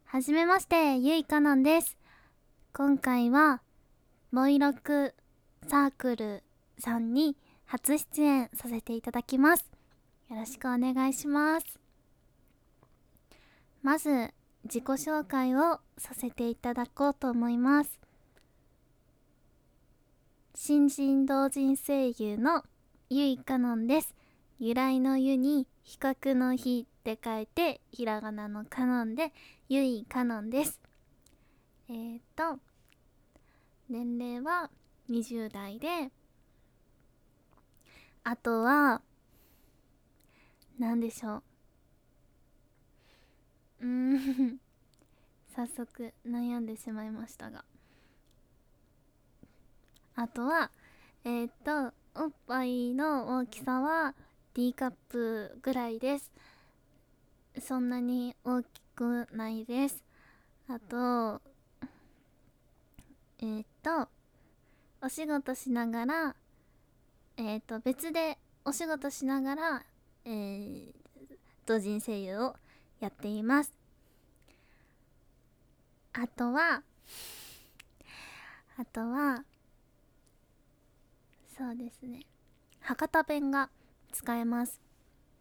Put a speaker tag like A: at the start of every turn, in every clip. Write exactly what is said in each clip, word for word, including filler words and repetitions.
A: はじめまして、ゆいかのんです。今回は、ボイロクサークルさんに初出演させていただきます。よろしくお願いします。まず、自己紹介をさせていただこうと思います。新人同人声優のゆいかのんです。由来のゆに比較の日って書いてひらがなのかのんでゆいかのんです。えーと年齢はにじゅう代で、あとは何でしょううーん早速悩んでしまいましたが、あとはえーとおっぱいの大きさは D カップぐらいです。そんなに大きくないです。あとえーとお仕事しながらえーと別でお仕事しながらえー、同人声優をやっています。あとはあとはそうですね、博多弁が使えます。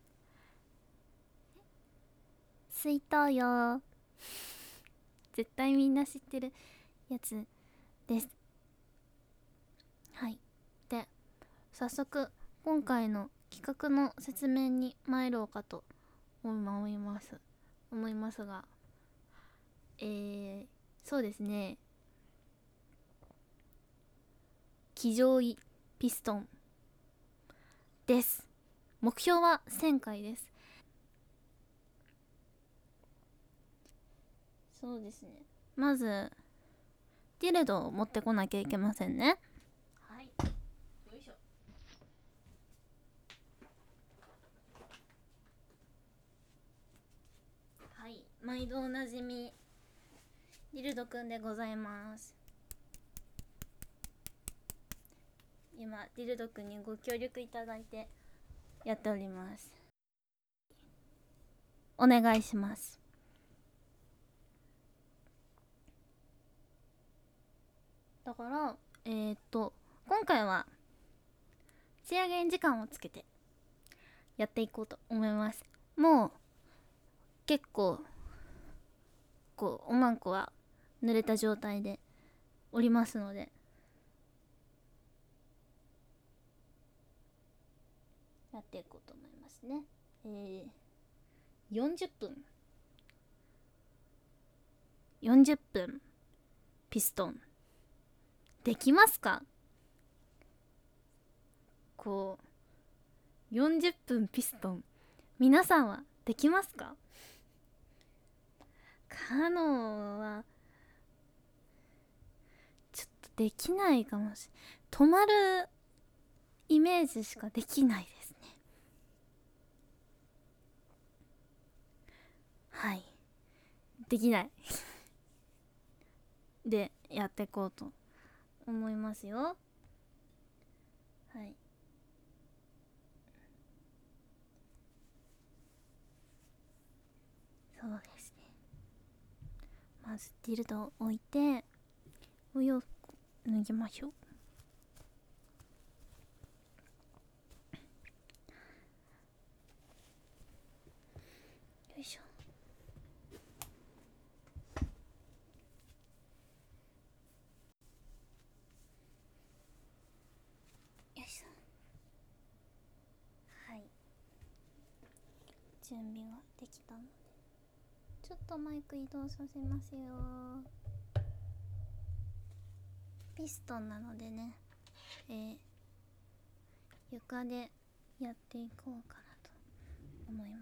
A: 水筒よ、絶対みんな知ってるやつです。はい。で、早速今回の企画の説明に参ろうかと思います思いますが、えー、そうですね、騎乗位ピストンです。目標はせんかいです。そうですね、まずディルドを持ってこなきゃいけませんね。はい、よいしょ。はい、毎度おなじみディルドくんでございます。今ディルドくんにご協力いただいてやっております。お願いします。だからえー、っと今回は仕上げに時間をつけてやっていこうと思います。もう結構こうおまんこは濡れた状態でおりますので、やっていこうと思いますね。えー、よんじゅっぷんよんじゅっぷんピストンできますか？こうよんじゅっぷんピストン、皆さんはできますか？カノンはちょっとできないかもしれない。止まるイメージしかできないですね。はい、できないでやっていこうと思いますよ。はい、そうですね、まずディルドを置いてお洋服脱ぎましょう。よいしょ。よいしょ。はい、準備はできたのでちょっとマイク移動させますよ。ピストンなのでね、えー、床でやっていこうかなと思います。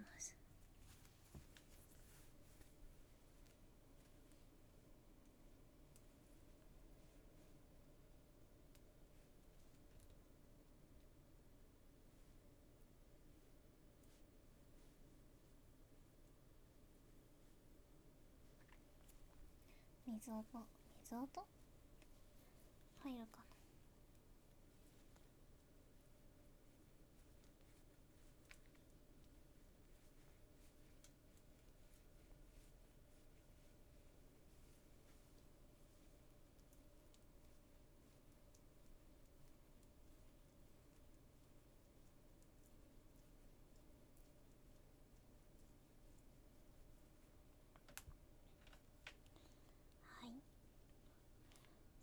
A: 水音水音入るかな。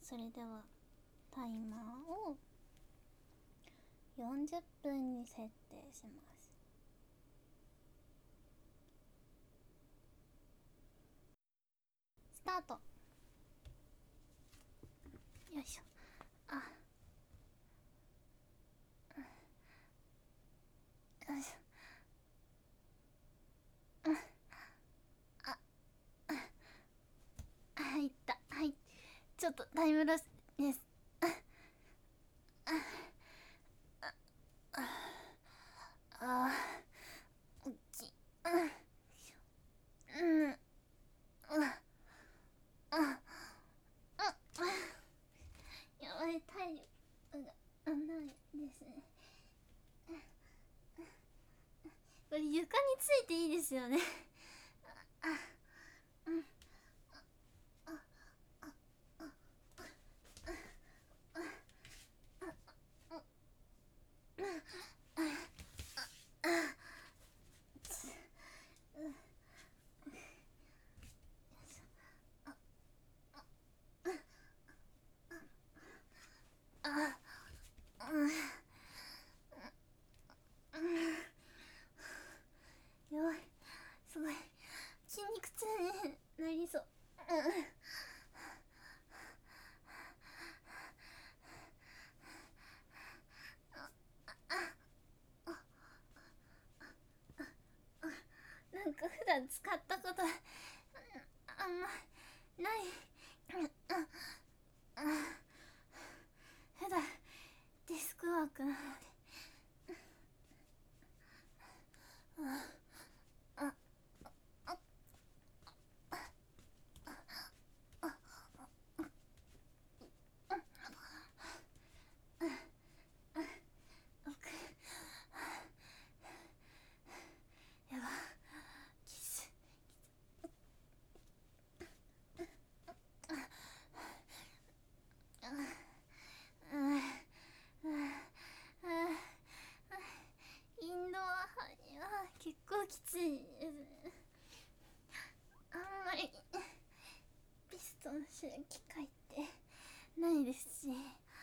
A: それではタイマーをよんじゅっぷんに設定します。スタート。よいしょ。あ、よいしょ。あ、入った。はい、ちょっとタイムロスです。あー、大きい。うん、うん、あ、あ、あ、やばい、体力がないですね。これ床についていいですよね。あ、うん、あ、あ、あ、あ、うん、やばい、すごい筋肉痛になりそう。なんか普段使ったことあんまない。普段デスクワークなので。やば、キス。インドアは結構きついですね。あんまりピストンする機会ってないですし。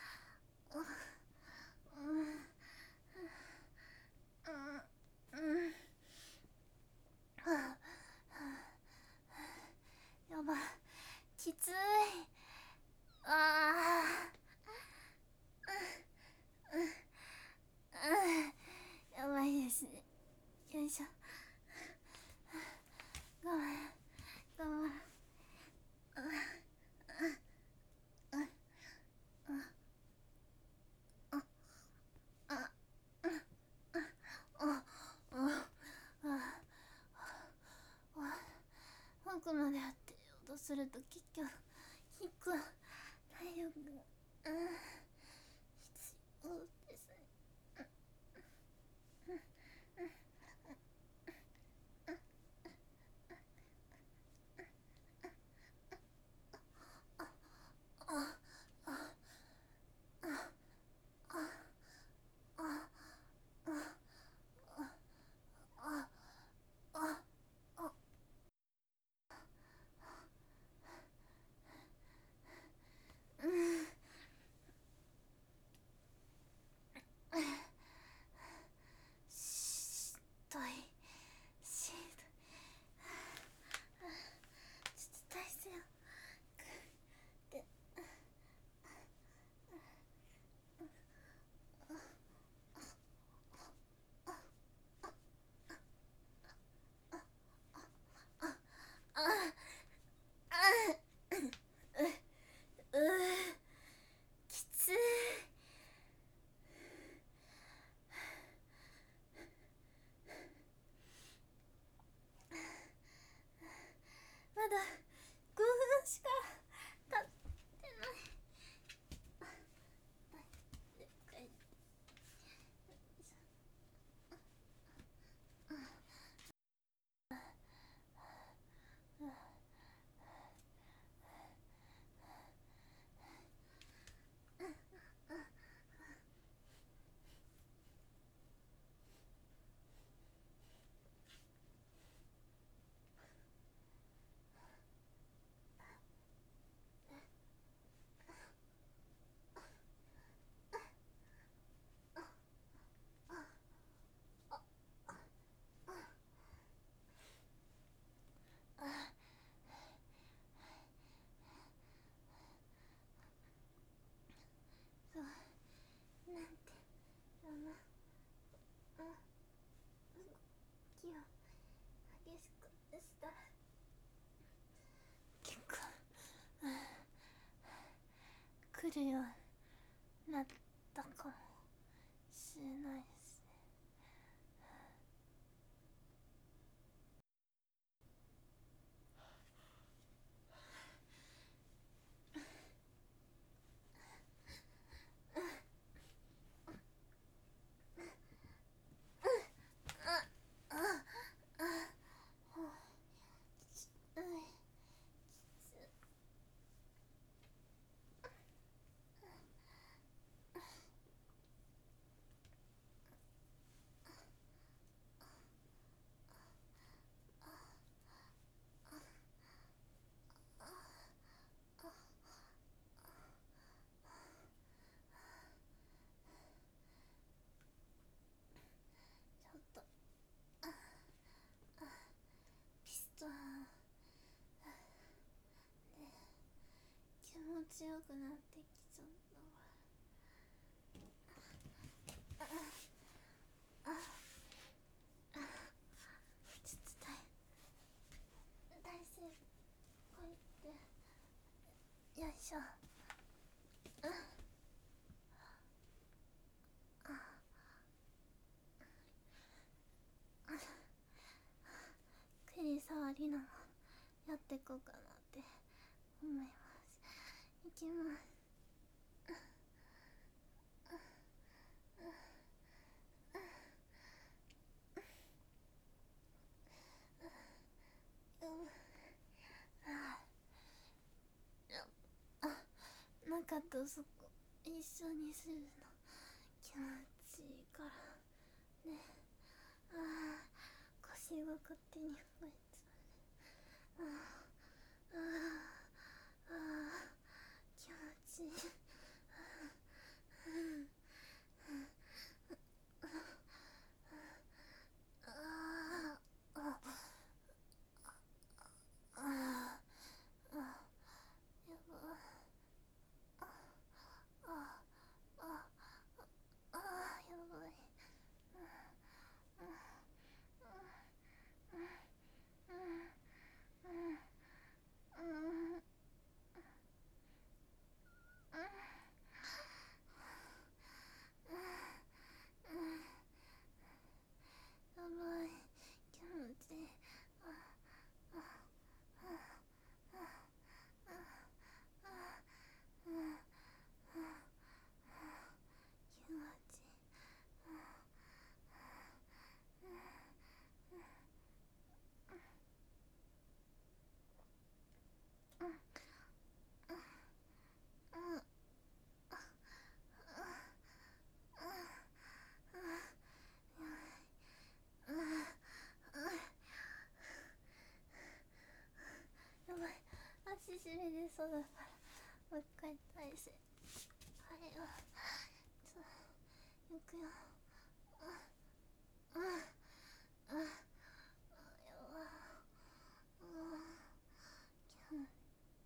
A: やば、きつい。あー、やばいですね。よいしょ。我慢我慢。奥まで当てようとすると結局引く体力が、うん、必要ですね。 るようになったかもしれないですね。ちょっとピストンで気持ちよくなってきちゃったわ。ああちょっと体体勢こうやってよいしょ。首触りのもやっていこうかなって思います。いきます。中とそこ一緒にするの気持ちいいからね。ああ腰が勝手に動いちゃうね。ああああ気持ちいい。足しびれそうだからもう一回体勢変えよう。ちょっといくよ。ああああやばい。気持ち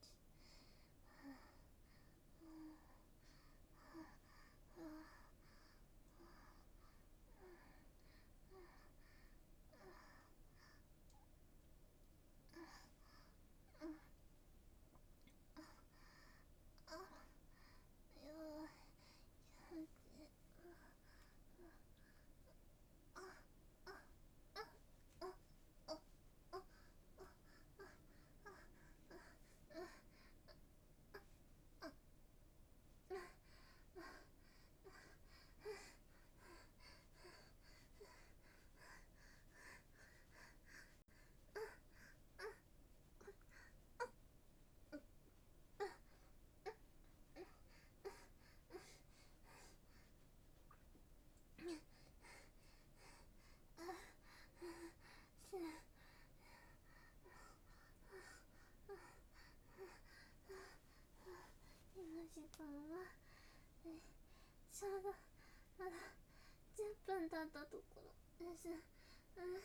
A: 時間はちょうどまだじゅっぷん経ったところです。うんうん、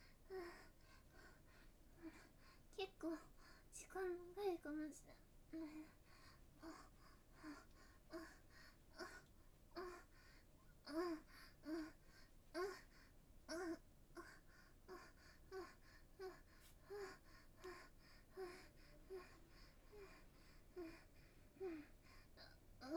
A: 結構時間長いかもしれない。あ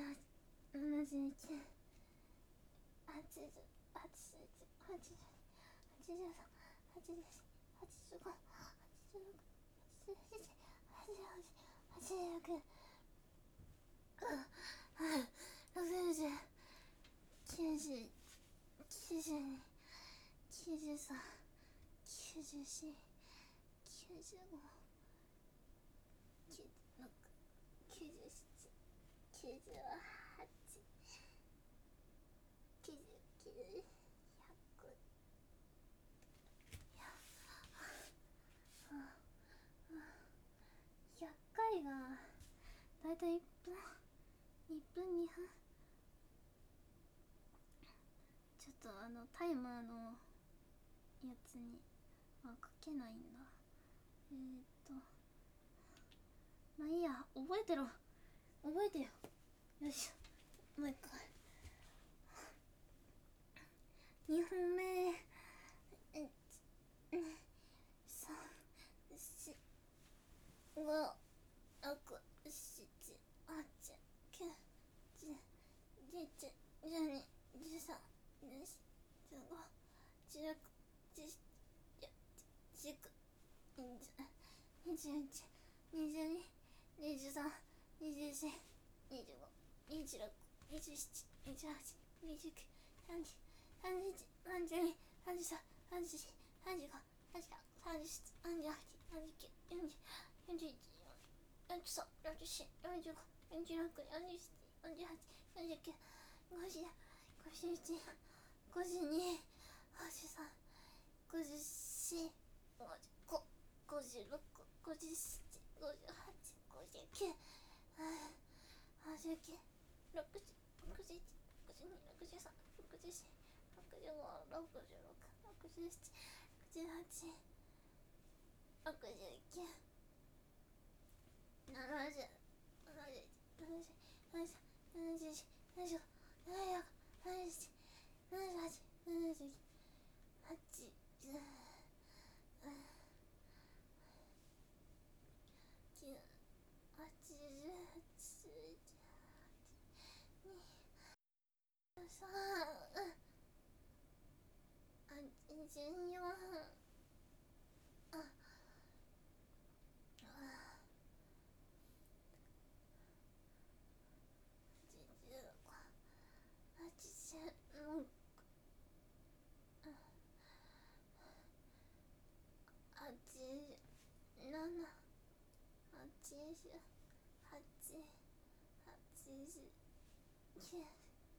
A: 八、七十一、八十、八十一、八十二、八十三、八十四、八十五、八十六、八十七、八十八、八十九、ろくじゅう、きゅうじゅう、きゅうじゅうに、きゅうじゅうさん、きゅうじゅうよん、きゅうじゅうご、きゅうじゅうろく、きゅうじゅうなな、きゅうじゅうはち、きゅうじゅうきゅう、ひゃく、ひゃっかいがだいたいいっぷん、いっぷんにふん。ちょっとあのタイマーのやつには書けないんだ。えーっとまあいいや、覚えてろ、覚えてよ。よいしょ、もう一回。にほんめ、いち、に、さん、し、ご、ろく、しち、はち、きゅう、じゅう、じゅういち、じゅうに、じゅうさん、じゅうよん、じゅうご、じゅうろく、じゅうなな、じゅうきゅう、にじゅう、にじゅういち、にじゅうに、にじゅうさん、にじゅうよん、にじゅうご、にじゅうろく、にじゅうなな、にじゅうはち、にじゅうきゅう、さんじゅう、さんじゅういち、さんじゅうに、さんじゅうさん、さんじゅうよん、さんじゅうご、さんじゅうろく、さんじゅうなな、さんじゅうはち、さんじゅうきゅう、よんじゅう、よんじゅういち、よんじゅうさん、よんじゅうよん、よんじゅうご、よんじゅうろく、よんじゅうなな、よんじゅうはち、よんじゅうきゅう、ごじゅう、ごじゅういち、ごじゅうに、ごじゅうさん、ごじゅうよん、ごじゅうご、ごじゅうろく、ごじゅうなな、ごじゅうはち、ごじゅうきゅう、はちじゅうきゅう、ろくじゅう、ろくじゅういち、ろくじゅうに、ろくじゅうさん、ろくじゅうよん、ろくじゅうご、ろくじゅうろく、ろくじゅうなな、ろくじゅうはち、ろくじゅうきゅう、ななじゅう、ななじゅういち、ななじゅうに、ななじゅうさん、ななじゅうよん、ななじゅうご、ななじゅうろく、ななじゅうなな、ななじゅうはち、ななじゅうきゅう、はちじゅう、きゅう、はちじゅう、はちじゅういち、に、さん、はちじゅうよん、あ、あ、はちじゅうご、はちじゅうなな、はちじゅうはち、はちじゅうきゅう、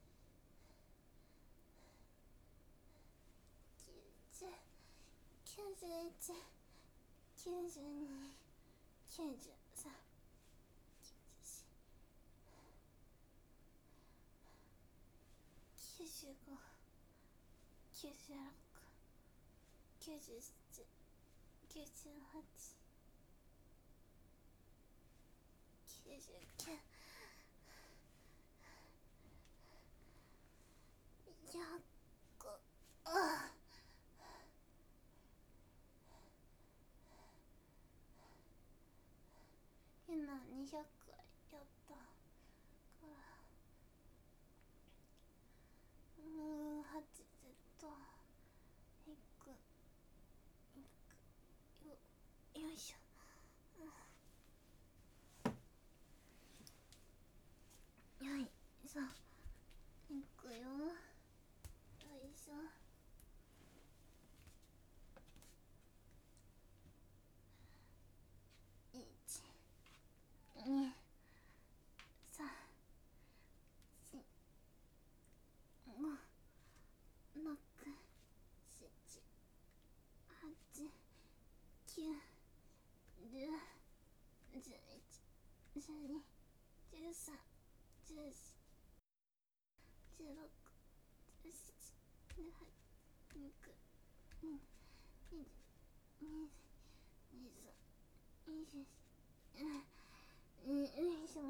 A: きゅうじゅう、きゅうじゅういち、きゅうじゅうに、きゅうじゅうさん、きゅうじゅうご、きゅうじゅうろく、きゅうじゅうなな、きゅうじゅうはち、きゅうじゅうきゅう、ひゃく、あ、今にひゃくやったからもうはちじゅうといくいくよ、よいしょ、うん、よいしょ、いくよ、よいしょ、いち、に、さん、し、ご、ろく、しち、はち、きゅう、じゅう、じゅういち、じゅうに、じゅうさん、じゅうよん、じゅうろく、じゅうなな、じゅうはち、にじゅうきゅう、にじゅう、にじゅういち、にじゅうに、にじゅうさん、にじゅうよん、よいしょ、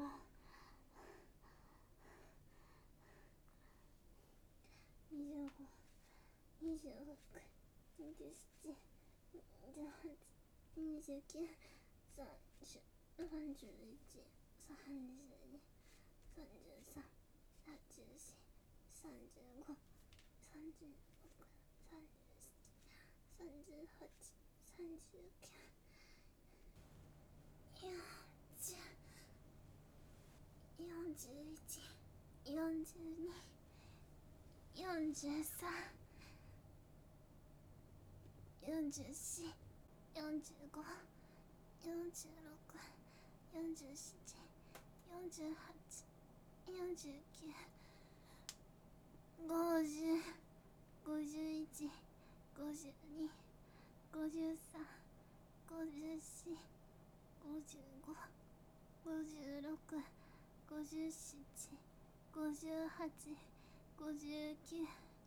A: にじゅうご、にじゅうろく、にじゅうなな、にじゅうはち、にじゅうきゅう、さんじゅう、さんじゅういち、さんじゅうに、さんじゅうさん、さんじゅうよん、さんじゅうご、さんじゅうろく、さんじゅうなな、さんじゅうはち、さんじゅうきゅう、よんじゅう、よんじゅういち、よんじゅうに、よんじゅうさん、よんじゅうよん、よんじゅうご、よんじゅうろく、よんじゅうなな、よんじゅうはち、よんじゅうきゅう、ごじゅう、ごじゅういち、ごじゅうに、ごじゅうさん、ごじゅうよん、ごじゅうご、ごじゅうろく、ごじゅうなな、ごじゅうはち、ごじゅうきゅう、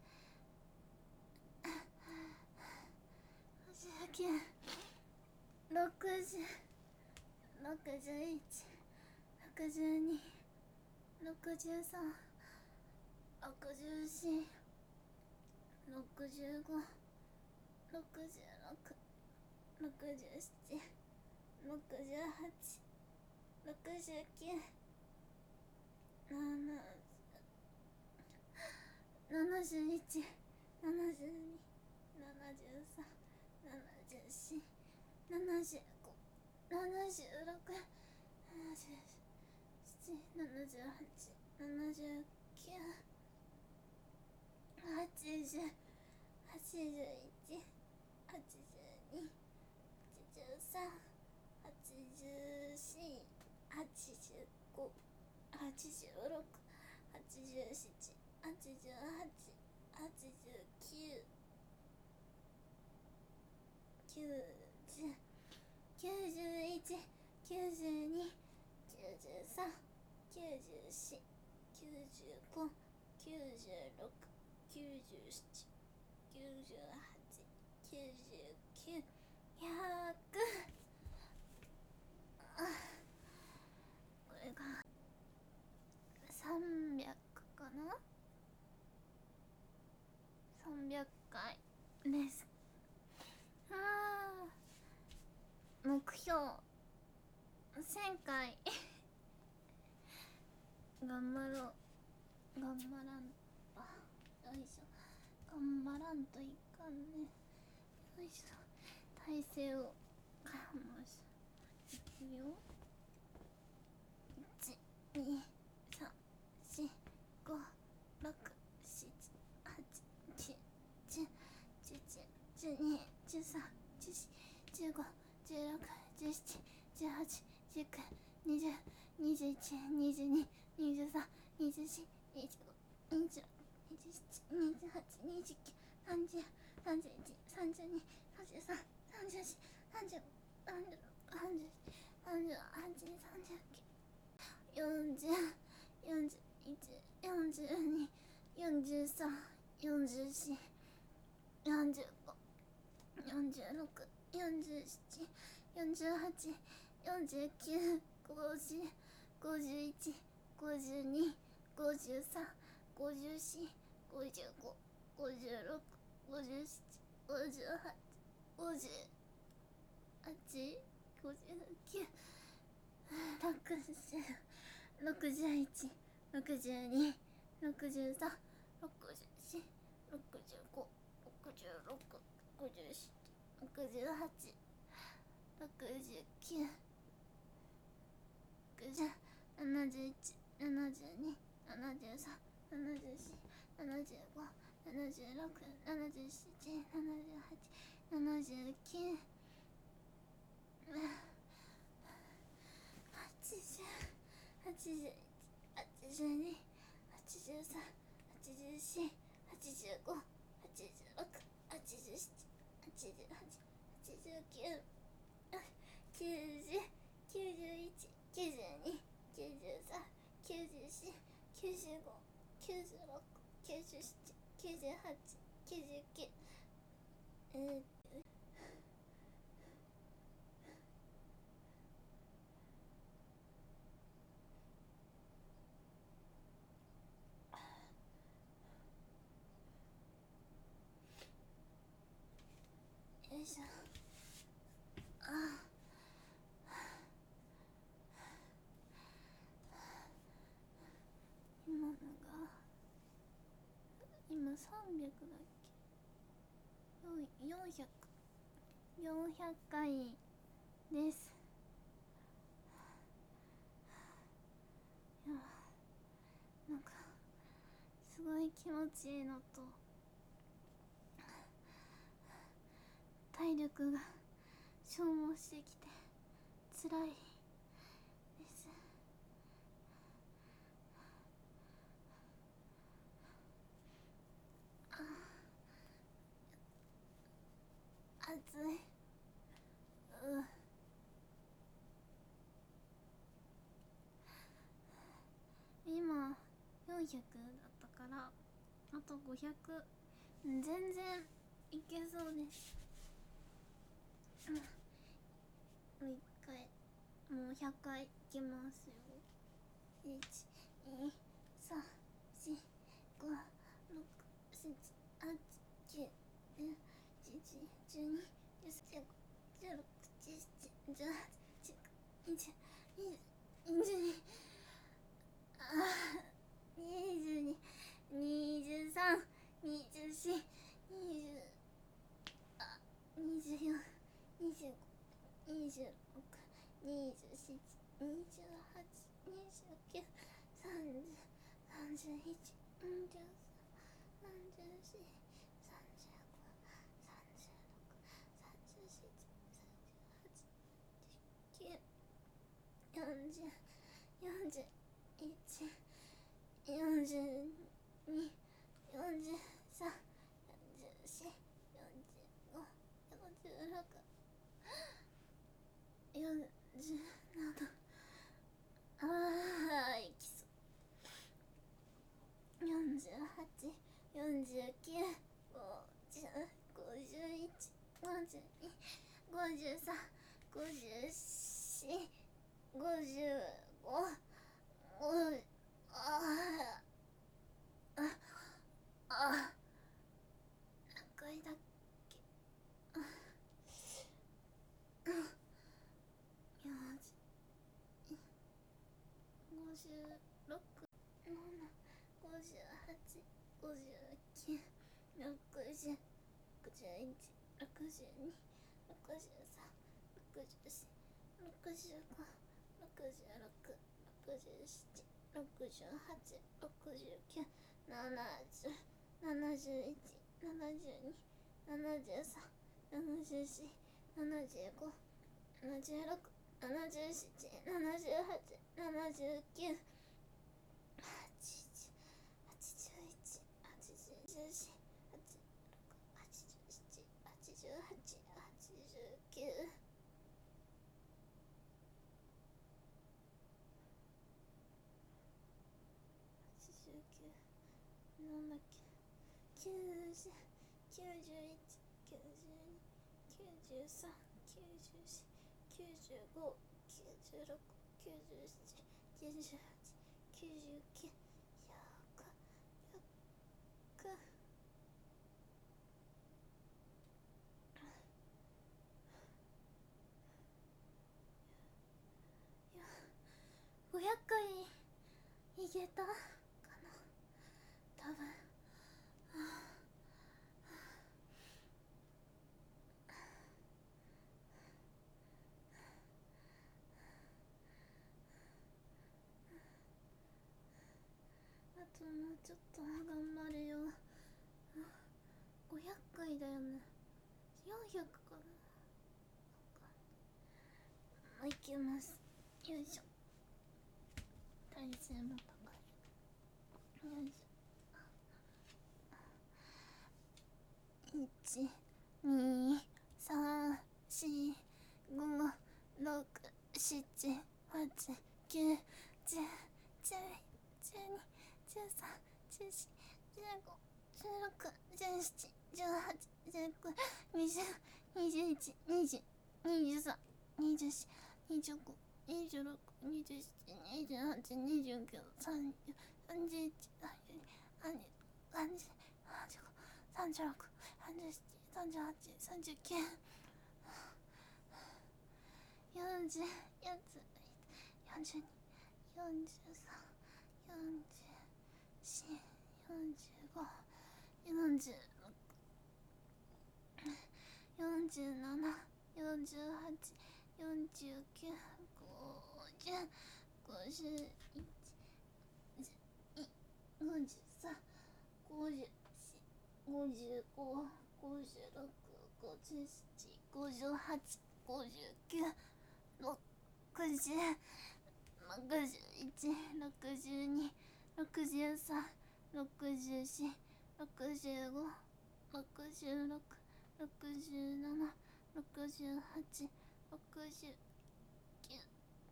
A: ごじゅうきゅう、ろくじゅう、ろくじゅういち、ろくじゅうに、ろくじゅうさん、ろくじゅうよん、ろくじゅうご、ろくじゅうろく、ろくじゅうなな、ろくじゅうはち、ろくじゅうきゅう、なななじゅういち、ななじゅうに、ななじゅうさん、ななじゅうよん、ななじゅうご、ななじゅうろく、ななじゅうなな、ななじゅうはち、ななじゅうきゅう、はちじゅう、はちじゅういち、はちじゅうに、はちじゅうさん、はちじゅうよん、はちじゅうご、はちじゅうろく、はちじゅうなな、はちじゅうはち、はちじゅうきゅう、きゅうじゅう、きゅうじゅういち、きゅうじゅうに、 さん、きゅうじゅうよん、きゅうじゅうご、きゅうじゅうろく、きゅうじゅうなな、きゅうじゅうはち、きゅうじゅうきゅう、ひゃく。これがさんびゃくかな。さんびゃっかいです。あー、目標せんかい頑張ろう。頑張らんと。よいしょ。頑張らんといかんね。よいしょ。体勢をかもしいくよ。いち、に、さん、し、ご、ろく、しち、はち、きゅう、じゅう、じゅういち、じゅうに、じゅうさん、じゅうよん、じゅうご、じゅうろく、じゅうなな、じゅうはち、じゅうきゅう、にじゅう、にじゅういち、にじゅうに、にじゅうさん、にじゅうよん、にじゅうご、にじゅうろく、にじゅうなな、にじゅうはち、にじゅうきゅう、さんじゅう、さんじゅういち、さんじゅうに、さんじゅうさん、さんじゅうよん、さんじゅうご、さんじゅうろく、さんじゅうなな、さんじゅうはち、さんじゅうきゅう、よんじゅう、よんじゅういち、よんじゅうに、よんじゅうさん、よんじゅうよん、よんじゅうご、よんじゅうろく、よんじゅうなな、よんじゅうはち、よんじゅうきゅう、ごじゅう、ごじゅういち、ごじゅうに、ごじゅうさん、ごじゅうよん、ごじゅうご、ごじゅうろく、ごじゅうなな、ごじゅうはち、ごじゅうはち、ごじゅうきゅう、ろくじゅう、ろくじゅういち、ろくじゅうに、ろくじゅうさん、ろくじゅうよん、ろくじゅうご、ろくじゅうろく、ろくじゅうなな、ろくじゅうはち、ろくじゅうきゅう、ろくじゅう、ななじゅういち、ななじゅうに、ななじゅうさん、ななじゅうよん、ななじゅうご、ななじゅうろく、ななじゅうなな、ななじゅうはち、ななじゅうきゅう、はちじゅう、はちじゅういち、はちじゅうに、はちじゅうさん、はちじゅうよん、はちじゅうご、はちじゅうろく、はちじゅうなな、はちじゅうはち、はちじゅうきゅう、きゅうじゅう、きゅうじゅういち、きゅうじゅうに、きゅうじゅうさん、きゅうじゅうよん、きゅうじゅうご、きゅうじゅうろく、きゅうじゅうなな、きゅうじゅうはち、きゅうじゅうきゅう、えー、よいしょ。あ今のが今さんびゃくだっけ。よんひゃく、よんひゃっかいです。いや、なんかすごい気持ちいいのと体力が消耗してきて辛いです。あ、暑い。うん。今よんひゃくだったからあとごひゃく、全然いけそうです。うん、もう一回、もうひゃっかいいきますよ。いち、に、さん、よん、ご、ろく、なな、はち、きゅう、じゅう、じゅういち、じゅうに、じゅうさん、じゅうご、じゅうろく、じゅうなな、じゅうはち、じゅうきゅう、にじゅう、にじゅうに、あー、にじゅうに、にじゅうさん、にじゅうよん、にじゅう、あ、にじゅうよん、にじゅうご、にじゅうろく、にじゅうなな、にじゅうはち、にじゅうきゅう、さんじゅう、さんじゅういち、さんじゅうさん、さんじゅうよん、さんじゅうご、さんじゅうろく、さんじゅうなな、さんじゅうはち、さんじゅうきゅう、よんじゅう、よんじゅういち、よんじゅうに、よんじゅうさん、よんじゅうよん、よんじゅうご、よんじゅうろく、よんじゅうなな、あーんじゅうきゅう、ごじゅう、ごじゅういち、ごじゅうに、ごじゅうさん、ごじゅうよん、ごじゅうご、ごあああ何回だっけ。よし、ごじゅうろく、なな、ごじゅうはち、ごじゅうきゅう、ろくじゅう、ろくじゅういち、ろくじゅうに、ろくじゅうさん、ろくじゅうよん、ろくじゅうご、ろくじゅうろく、ろくじゅうなな、ろくじゅうはち、ろくじゅうきゅう、ななじゅう、ななじゅういち、ななじゅうに、ななじゅうさん、ななじゅうよん、ななじゅうご、ななじゅうろく、ななじゅうなな、ななじゅうはち、ななじゅうきゅう、はちじゅう、はちじゅういち、はちじゅうに、はちじゅうさん、はちじゅうよん、はちじゅうはち、はちじゅうきゅう、はちじゅうきゅう、なんだっけ、きゅうじゅう、きゅうじゅういち、きゅうじゅうに、きゅうじゅうさん、きゅうじゅうよん、きゅうじゅうご、きゅうじゅうろく、きゅうじゅうなな、きゅうじゅうはち、きゅうじゅうきゅう、ひゃく、ひゃく、ごひゃっかいいけたかな、多分。あともうちょっと頑張れよ。ごひゃっかいだよね。よんひゃくかな。まあ、いきます。よいしょ。体重も高い。よいしょ。いち、に、さん、よん、ご、ろく、なな、はち、きゅう、じゅう、じゅういち、じゅうに、じゅうさん、じゅうよん、じゅうご、じゅうろく、じゅうなな、じゅうはち、じゅうきゅう、にじゅう、にじゅういち、にじゅう、にじゅうさん、にじゅうよん、にじゅうご、にじゅうろく、にじゅうなな、にじゅうはち、にじゅうきゅう、さんじゅう、さんじゅういち、さんじゅうに、さんじゅうさん、さんじゅうご、さんじゅうろく、さんじゅうなな、さんじゅうはち、さんじゅうきゅう、よんじゅう、よんじゅういち、よんじゅうに、よんじゅうさん、よんじゅうよん、よんじゅうご、よんじゅうろく、よんじゅうなな、よんじゅうはち、よんじゅうきゅう、ごじゅう、ごじゅういち、ごじゅうに、ごじゅうさん、ごじゅうよん、ごじゅうご、ごじゅうろく、ごじゅうなな、ごじゅうはち、ごじゅうきゅう、ろくじゅう、ろくじゅういち、ろくじゅうに、ろくじゅうさん、ろくじゅうよん、ろくじゅうご、ろくじゅうろく、ろくじゅうなな、ろくじゅうはち、ろくじゅうきゅ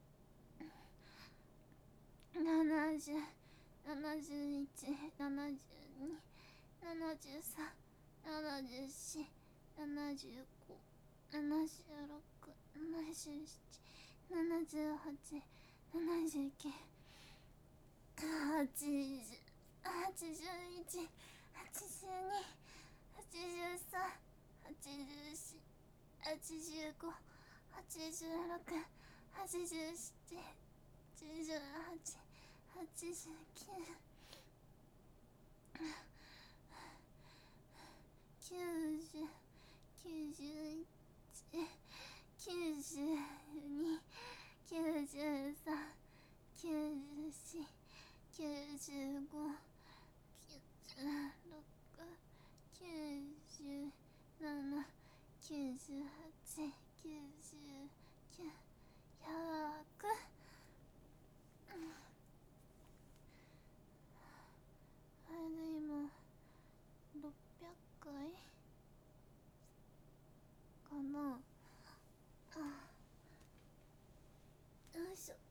A: う、ななじゅう、ななじゅういち、ななじゅうに、ななじゅうさん、ななじゅうよん、ななじゅうご、ななじゅうろく、ななじゅうなな、ななじゅうはち、ななじゅうきゅう、はちじゅう、はちじゅういち、はちじゅうに、はちじゅうさん、はちじゅうよん、はちじゅうご、はちじゅうろく、はちじゅうなな、はちじゅうはち、はちじゅうきゅう、きゅうじゅう、きゅうじゅういち、きゅうじゅうに、きゅうじゅうさん、きゅうじゅうよん、きゅうじゅうご、きゅうじゅうろく、きゅうじゅうなな、きゅうじゅうはち、きゅうじゅうきゅう、ひゃく、あれで今ろっぴゃっかいかな。あ、よいしょ。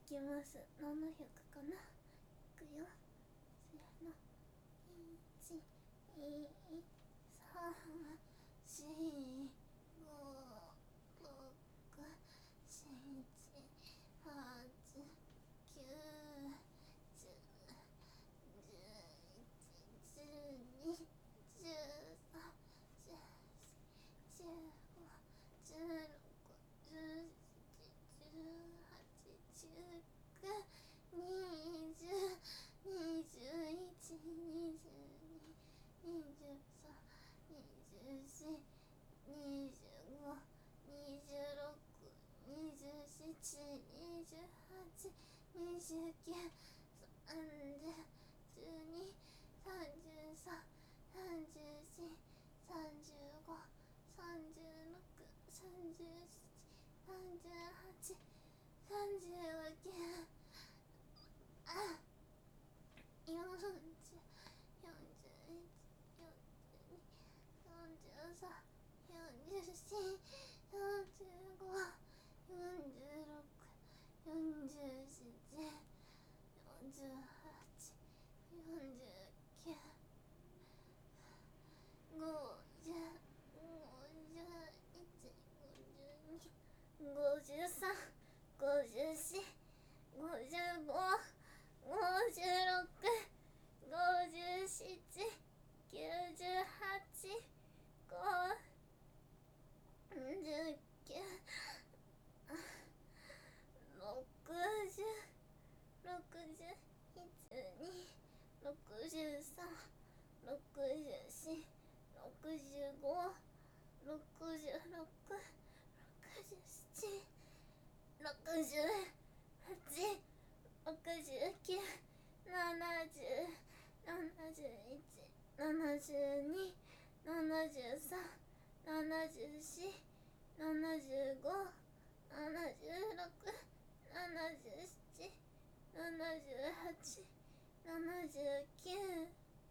A: きます。ななひゃくかな。いくよ。せーの。いち、に、さん、し、ご、ろく、しち、はち、きゅう、じゅう、じゅういち、じゅうに、じゅうさん、じゅうよん、じゅうご、じゅうろく、じゅうなな、じゅうはち、じゅうきゅう、にじゅう、にじゅういち、にじゅうに、にじゅうさん、にじゅうよん、にじゅうご、にじゅうろく、にじゅうなな、にじゅうはち、にじゅうきゅう、さんじゅう、じゅうに、さんじゅうさん、さんじゅうよん、さんじゅうご、さんじゅうろく、さんじゅうなな、さんじゅうはち、さんじゅうきゅう、あ、よんじゅう、よんじゅういち、よんじゅうに、よんじゅうさん、よんじゅうよん、よんじゅうご、よんじゅうろく、よんじゅうなな、よんじゅうはち、よんじゅうきゅう、ごじゅう、ごじゅういち、ごじゅうに、ごじゅうさん、ごじゅうよん、ごじゅうご、ごじゅうろく、ごじゅうなな、きゅうじゅうはち、ごじゅうきゅう、ろくじゅう、ろくじゅういち、ろくじゅうさん、ろくじゅうよん、ろくじゅうご、ろくじゅうろく、ろくじゅうなな、ろくじゅうはち、ろくじゅうきゅう、ななじゅう、ななじゅういち、ななじゅうに、ななじゅうさん、ななじゅうよん、ななじゅうご、ななじゅうろく、ななじゅうなな、ななじゅうはち、ななじゅうきゅう、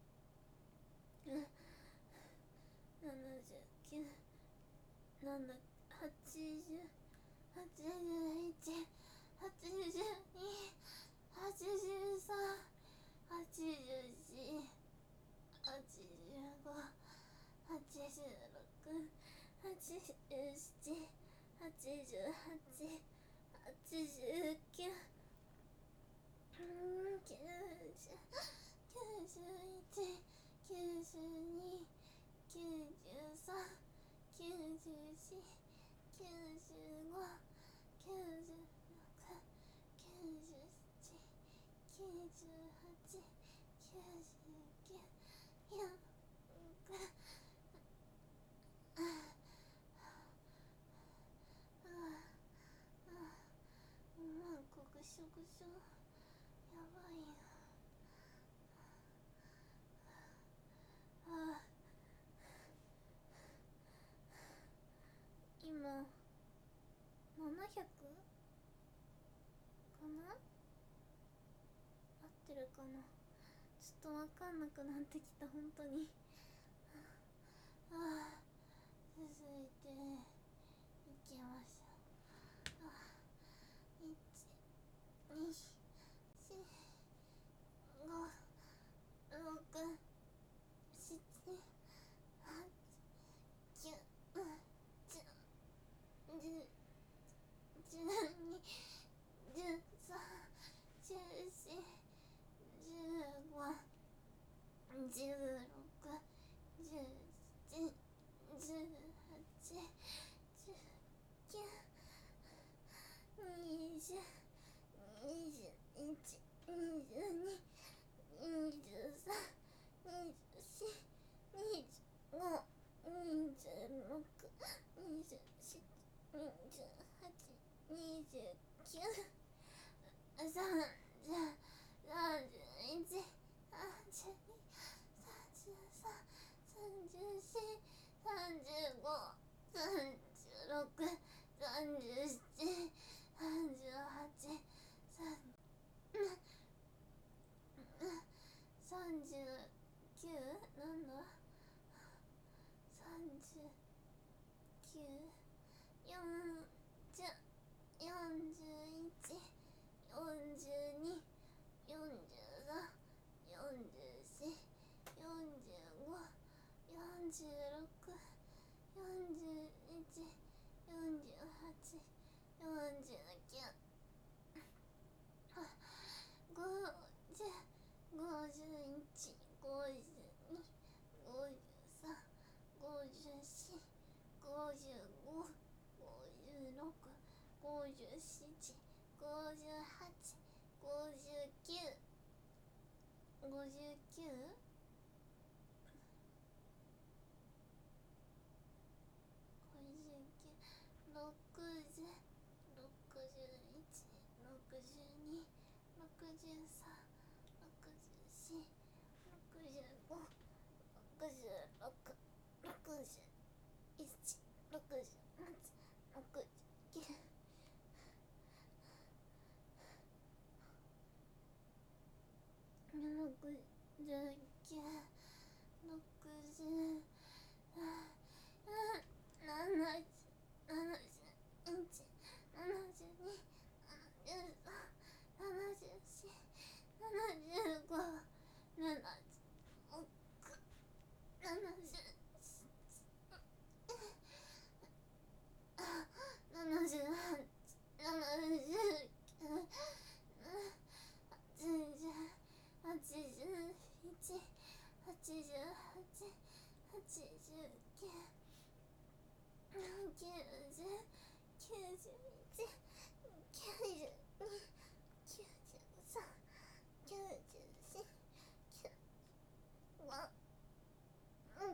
A: ななじゅうきゅう、なな、はちじゅう、はちじゅういち、はちじゅうに、はちじゅうさん、はちじゅうよん、はちじゅうご、はちじゅうろく、はちじゅうなな、はちじゅうはち、はちじゅうきゅう、きゅうじゅう、きゅうじゅういち、きゅうじゅうに、きゅうじゅうさん、きゅうじゅうよん、きゅうじゅうご、きゅうじゅうろく、きゅうじゅうなな、きゅうじゅうはち、きゅうじゅうきゅう、ひゃく、ああ、マンコぐしょぐしょ、やばいよ。ああ、今ななひゃくかな、合ってるかな、ちょっとわかんなくなってきた、本当に。ああ、続いていきましょう。ああ、いち、に、よん、ご、ろく、なな、はち、きゅう、じゅう、じゅういち、じゅうに、じゅうさん、じゅうよん、じゅうご、じゅうろく、じゅうなな、じゅうはち、じゅうきゅう、にじゅう、にじゅういち、にじゅうに、にじゅうさん、にじゅうよん、にじゅうご、にじゅうろく、にじゅうなな、にじゅうはち、にじゅうきゅう、さんじゅう、さんじゅういち、さんじゅうに、さんじゅうさん、さんじゅうよん、さんじゅうご、さんじゅうろく、さんじゅうなな、さんじゅうはち、さんじゅうきゅう、なんだ、さんじゅうきゅう、よんじゅう、よんじゅういち、よんじゅうに、よんじゅうさん、よんじゅうよん、よんじゅうご、よんじゅうろく、よんじゅういち、よんじゅうはち、よんじゅうきゅう、ごじゅう、ごじゅういち、ごじゅうに、ごじゅうさん、ごじゅうよん、ごじゅうご、ごじゅうろく、ごじゅうなな、ごじゅうはち、ごじゅうきゅう、ごじゅうきゅう、ろくじゅう、ろくじゅういち、ろくじゅうに、ろくじゅうさん、ろくじゅうよん、ろくじゅうご、ろくじゅうろく、ろくじゅういち、ろくじゅうはち、ろくじゅうきゅう、ろくじゅうきゅう、ろくじゅう、ななじゅう、ななじゅういち、ななじゅうに、ななじゅうさん、ななじゅうよん、ななじゅうご、ななじゅうろく、ななじゅうななじゅうはち、ななじゅうきゅう、はちじゅう、はちじゅういち、はちじゅうはち、はちじゅうきゅう、きゅうじゅう、きゅうじゅういち、きゅうじゅうに、きゅうじゅうさん、きゅうじゅうよん、きゅうじゅうご、うん、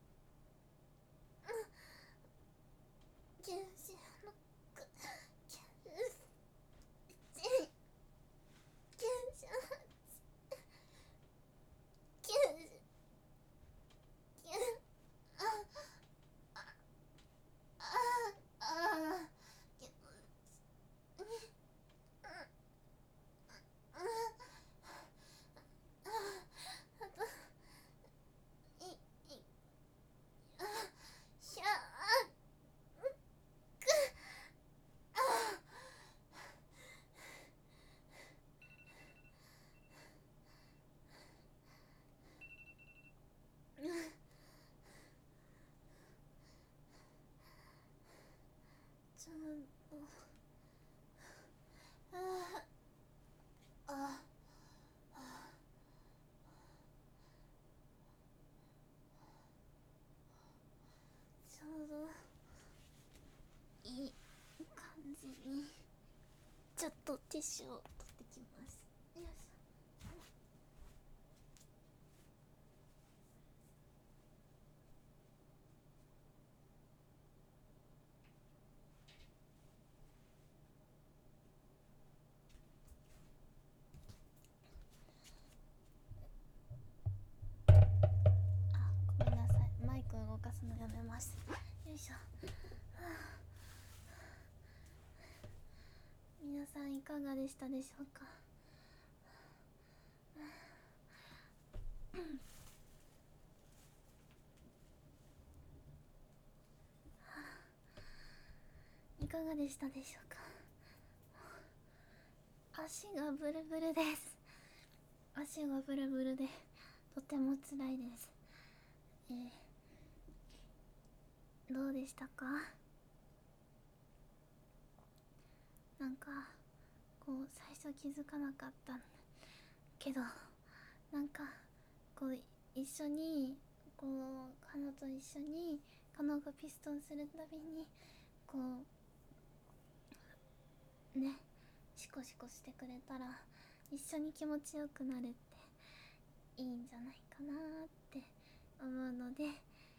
A: きゅうじゅうろく、きゅうじゅうなな、きゅうじゅうはち、きゅうじゅうきゅう、ああああ、きゅうじゅうに、ああ、あといいあひゃく、あちょっとあああ、ちょうどいい感じに、ちょっとティッシュを取ってきます。よいしょ。あ、ごめんなさい、マイク動かすのやめます。よいしょ。はあ、皆さんいかがでしたでしょうか。いかがでしたでしょうか。足がブルブルです。足がブルブルでとても辛いです。えー、どうでしたか。なんかこう最初気づかなかったけど、なんかこう一緒にこうカノと一緒にカノがピストンするたびにこうね、シコシコしてくれたら一緒に気持ちよくなるっていいんじゃないかなって思うので、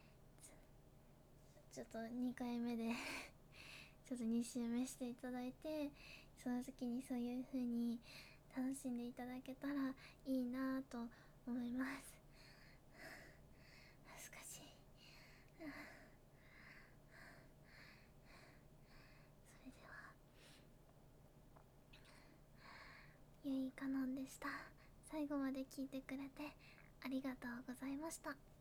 A: ちょっとにかいめでちょっとに周目していただいて、その時にそういう風に楽しんでいただけたらいいなと思います。恥ずかしい。それではゆいかのんでした。最後まで聞いてくれてありがとうございました。